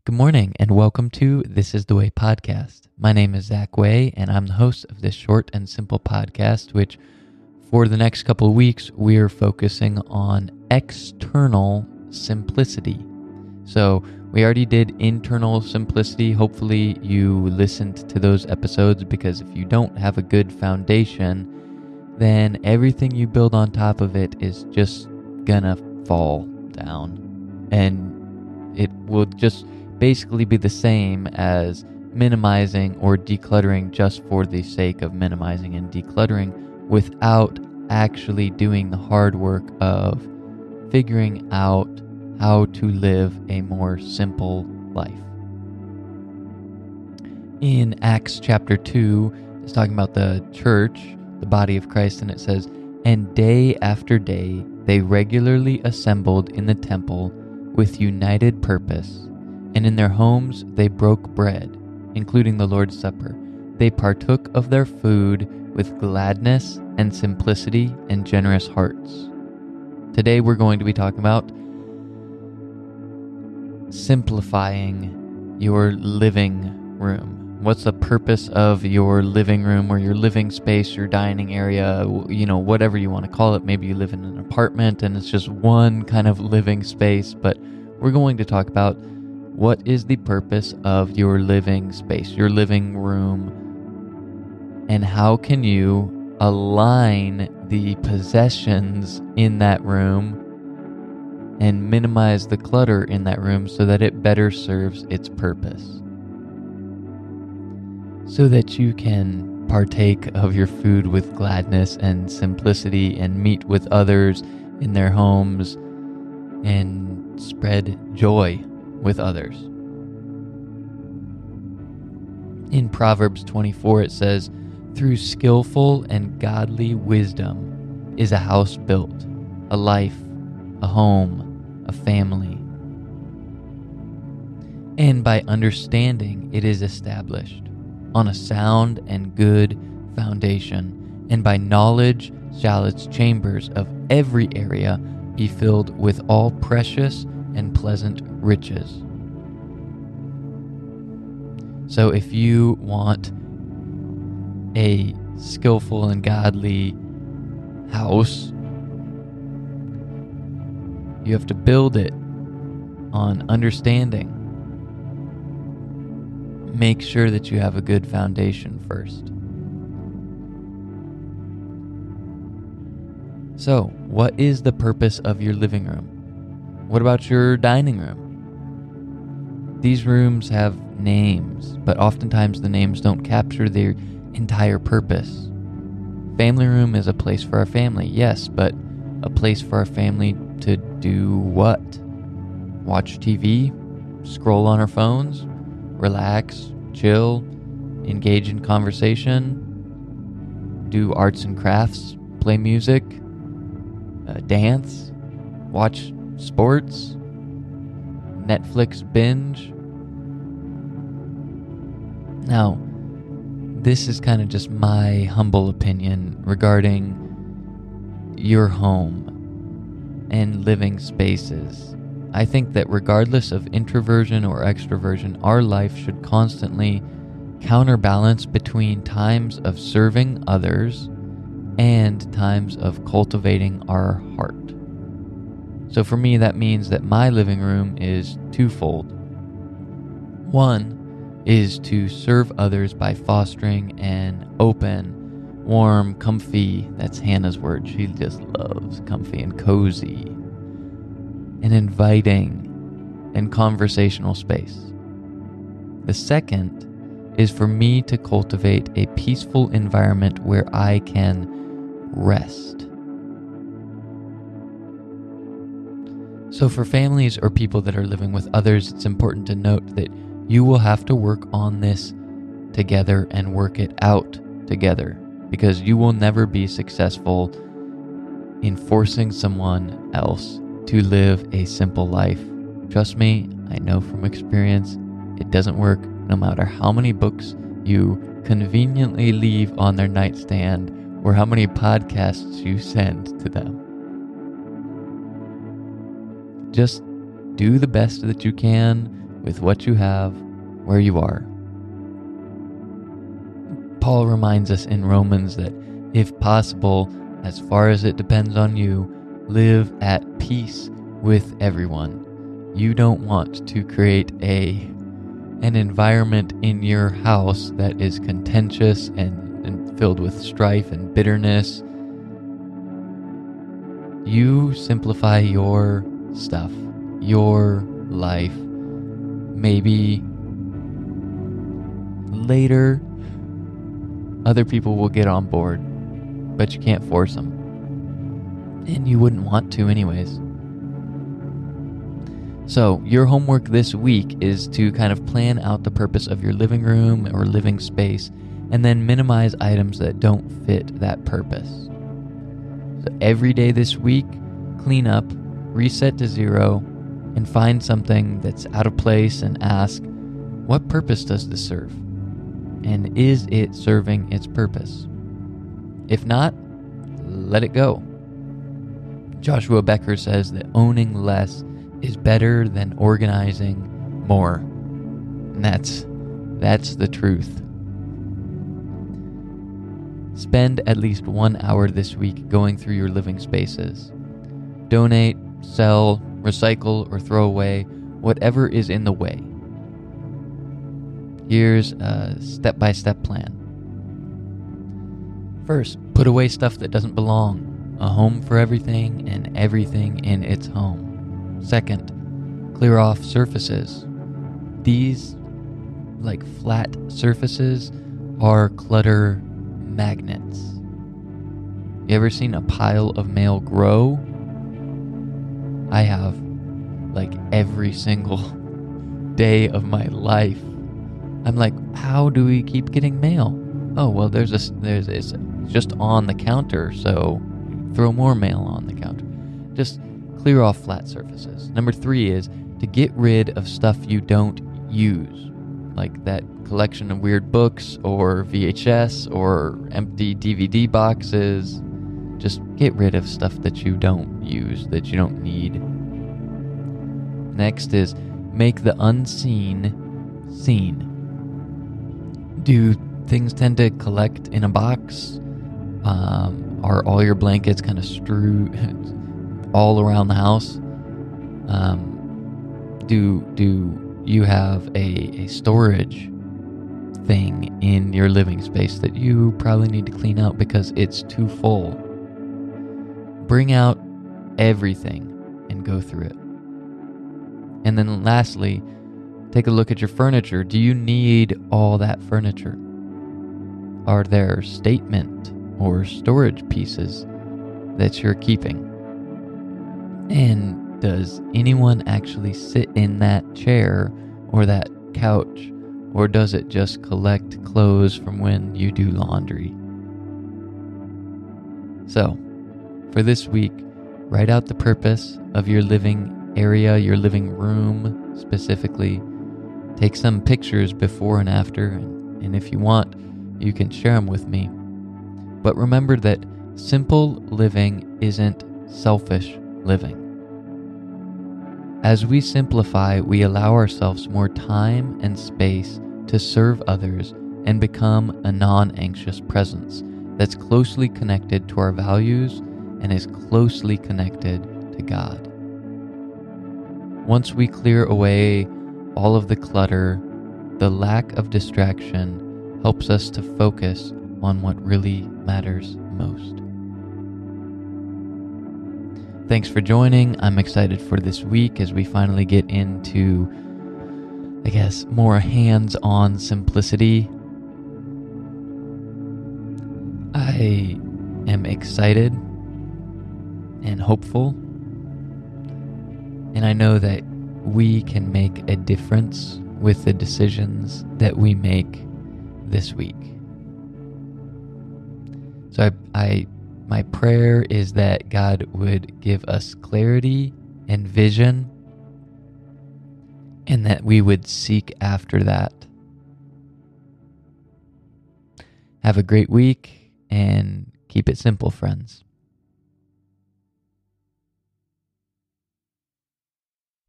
Good morning and welcome to This is the Way podcast. My name is Zach Way and I'm the host of this short and simple podcast, which for the next couple of weeks, we're focusing on external simplicity. So we already did internal simplicity. Hopefully you listened to those episodes, because if you don't have a good foundation, then everything you build on top of it is just gonna fall down. And it will just basically be the same as minimizing or decluttering just for the sake of minimizing and decluttering, without actually doing the hard work of figuring out how to live a more simple life. In Acts chapter 2, it's talking about the church, the body of Christ, and it says, "And day after day they regularly assembled in the temple with united purpose, and in their homes they broke bread, including the Lord's Supper. They partook of their food with gladness and simplicity and generous hearts." Today we're going to be talking about simplifying your living room. What's the purpose of your living room or your living space, your dining area, whatever you want to call it. Maybe you live in an apartment and it's just one kind of living space, but we're going to talk about what is the purpose of your living space, your living room, and how can you align the possessions in that room and minimize the clutter in that room so that it better serves its purpose, so that you can partake of your food with gladness and simplicity and meet with others in their homes and spread joy with others. In Proverbs 24 it says, "Through skillful and godly wisdom is a house built, a life, a home, a family. And by understanding it is established on a sound and good foundation, and by knowledge shall its chambers of every area be filled with all precious and pleasant riches." So if you want a skillful and godly house, you have to build it on understanding. Make sure that you have a good foundation first. So, what is the purpose of your living room? What about your dining room? These rooms have names, but oftentimes the names don't capture their entire purpose. Family room is a place for our family, yes, but a place for our family to do what? Watch TV, scroll on our phones, relax, chill, engage in conversation, do arts and crafts, play music, dance, watch sports, Netflix binge. Now, this is kind of just my humble opinion regarding your home and living spaces. I think that regardless of introversion or extroversion, our life should constantly counterbalance between times of serving others and times of cultivating our heart. So for me, that means that my living room is twofold. One is to serve others by fostering an open, warm, comfy, that's Hannah's word, she just loves comfy and cozy, an inviting and conversational space. The second is for me to cultivate a peaceful environment where I can rest. So for families or people that are living with others, it's important to note that you will have to work on this together and work it out together, because you will never be successful in forcing someone else to live a simple life. Trust me, I know from experience, it doesn't work no matter how many books you conveniently leave on their nightstand or how many podcasts you send to them. Just do the best that you can with what you have, where you are. Paul reminds us in Romans that, if possible, as far as it depends on you, live at peace with everyone. You don't want to create an environment in your house that is contentious and filled with strife and bitterness. You simplify your stuff, your life. Maybe later other people will get on board, but you can't force them. And you wouldn't want to anyways. So your homework this week is to kind of plan out the purpose of your living room or living space, and then minimize items that don't fit that purpose. So every day this week, clean up, reset to 0, and find something that's out of place and ask, what purpose does this serve? And is it serving its purpose? If not, let it go. Joshua Becker says that owning less is better than organizing more. And that's the truth. Spend at least 1 hour this week going through your living spaces. Donate, sell, recycle, or throw away whatever is in the way. Here's a step-by-step plan. First, put away stuff that doesn't belong. A home for everything and everything in its home. Second, clear off surfaces. These, like flat surfaces, are clutter magnets. You ever seen a pile of mail grow? I have, like every single day of my life. I'm like, how do we keep getting mail? Oh, well, there's it's just on the counter, so throw more mail on the counter. Just clear off flat surfaces. Number 3 is to get rid of stuff you don't use, like that collection of weird books or VHS or empty DVD boxes. Just get rid of stuff that you don't use, that you don't need. Next is make the unseen seen. Do things tend to collect in a box? Are all your blankets kind of strewn all around the house? Do you have a storage thing in your living space that you probably need to clean out because it's too full? Bring out everything and go through it. And then lastly, take a look at your furniture. Do you need all that furniture? Are there statement or storage pieces that you're keeping? And does anyone actually sit in that chair or that couch? Or does it just collect clothes from when you do laundry? So, for this week, write out the purpose of your living area, your living room specifically. Take some pictures before and after, and if you want, you can share them with me. But remember that simple living isn't selfish living. As we simplify, we allow ourselves more time and space to serve others and become a non-anxious presence that's closely connected to our values and is closely connected to God. Once we clear away all of the clutter, the lack of distraction helps us to focus on what really matters most. Thanks for joining. I'm excited for this week as we finally get into, I guess, more hands-on simplicity. I am excited and hopeful, and I know that we can make a difference with the decisions that we make this week. So my prayer is that God would give us clarity and vision, and that we would seek after that. Have a great week, and keep it simple, friends.